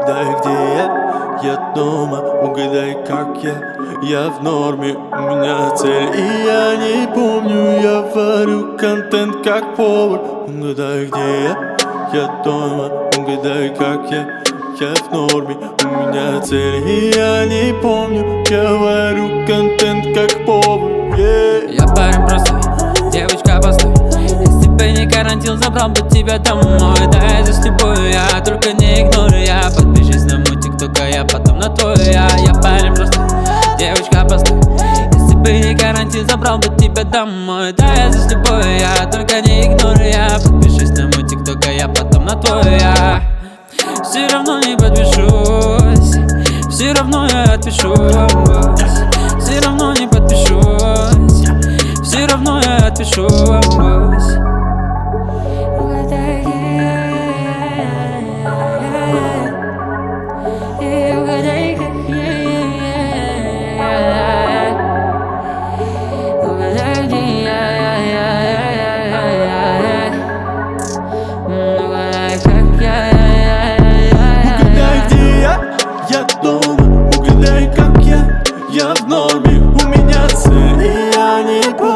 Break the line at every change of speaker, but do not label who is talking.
Угадай, где я дома, угадай, как я в норме, у меня цель, и я не помню, я варю контент как повар. Угадай, где я дома, угадай, как я в норме, у меня цель, и я не помню, я варю контент как повар.
Я парень простой, девочка постой. Если бы не карантин, забрал бы тебя домой. Да, я здесь с тобой, я только не игнорю. Я подпишись на мой тикток, а я потом на твой. Я парень простой, девочка постой. Если бы не карантин, забрал бы тебя домой. Да, я здесь с тобой, я только не игнорю. Я подпишись на мой тикток, а я потом на твой. Я все равно не подпишусь, все равно я отпишусь. Все равно не подпишусь, все равно я отпишусь.
Угадай, угадай,
Угадай, где я дома, угадай, как я в норме, у меня цель, и я не помню.